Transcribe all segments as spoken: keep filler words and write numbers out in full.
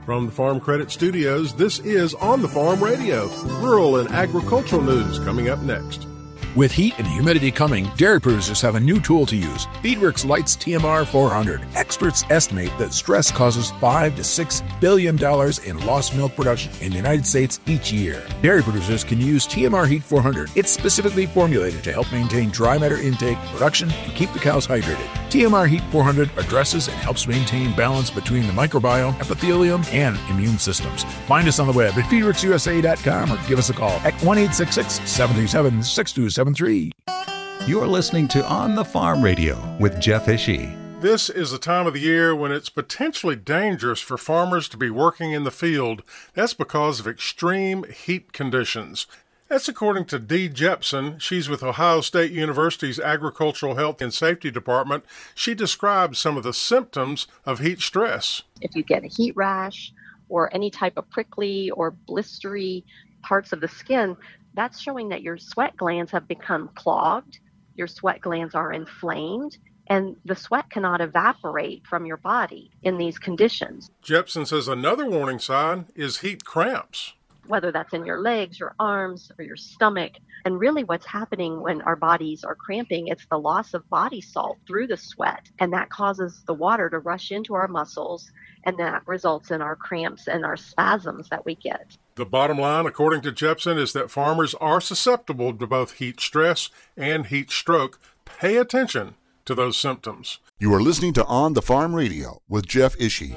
From the Farm Credit Studios, this is On the Farm Radio. Rural and agricultural news coming up next. With heat and humidity coming, dairy producers have a new tool to use, Feedworks Lights T M R four hundred. Experts estimate that stress causes five to six billion dollars in lost milk production in the United States each year. Dairy producers can use T M R Heat four hundred. It's specifically formulated to help maintain dry matter intake, production, and keep the cows hydrated. T M R Heat four hundred addresses and helps maintain balance between the microbiome, epithelium, and immune systems. Find us on the web at feedworks u s a dot com or give us a call at one eight six six, seven three seven, six two seven three. You're listening to On the Farm Radio with Jeff Ishii. This is the time of the year when it's potentially dangerous for farmers to be working in the field. That's because of extreme heat conditions. That's according to Dee Jepson. She's with Ohio State University's Agricultural Health and Safety Department. She describes some of the symptoms of heat stress. If you get a heat rash or any type of prickly or blistery parts of the skin, that's showing that your sweat glands have become clogged, your sweat glands are inflamed, and the sweat cannot evaporate from your body in these conditions. Jepson says another warning sign is heat cramps. Whether that's in your legs, your arms, or your stomach. And really what's happening when our bodies are cramping, it's the loss of body salt through the sweat. And that causes the water to rush into our muscles, and that results in our cramps and our spasms that we get. The bottom line, according to Jepson, is that farmers are susceptible to both heat stress and heat stroke. Pay attention to those symptoms. You are listening to On the Farm Radio with Jeff Ishii.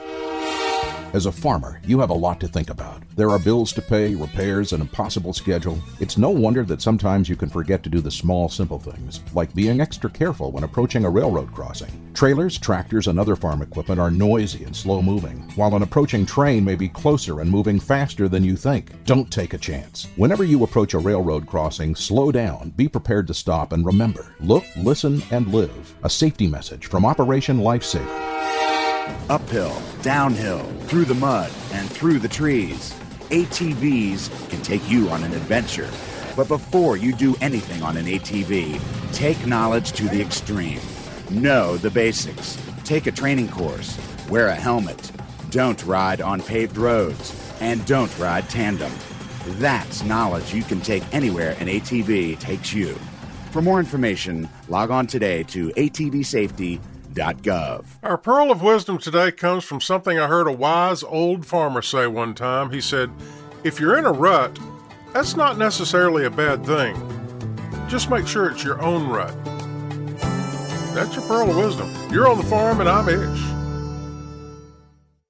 As a farmer, you have a lot to think about. There are bills to pay, repairs, an impossible schedule. It's no wonder that sometimes you can forget to do the small, simple things, like being extra careful when approaching a railroad crossing. Trailers, tractors, and other farm equipment are noisy and slow-moving, while an approaching train may be closer and moving faster than you think. Don't take a chance. Whenever you approach a railroad crossing, slow down, be prepared to stop, and remember, look, listen, and live. A safety message from Operation Lifesaver. Uphill, downhill, through the mud, and through the trees. A T Vs can take you on an adventure. But before you do anything on an A T V, take knowledge to the extreme. Know the basics. Take a training course. Wear a helmet. Don't ride on paved roads. And don't ride tandem. That's knowledge you can take anywhere an A T V takes you. For more information, log on today to A T V safety dot gov. Our pearl of wisdom today comes from something I heard a wise old farmer say one time. He said, if you're in a rut, that's not necessarily a bad thing. Just make sure it's your own rut. That's your pearl of wisdom. You're on the farm and I'm Ish.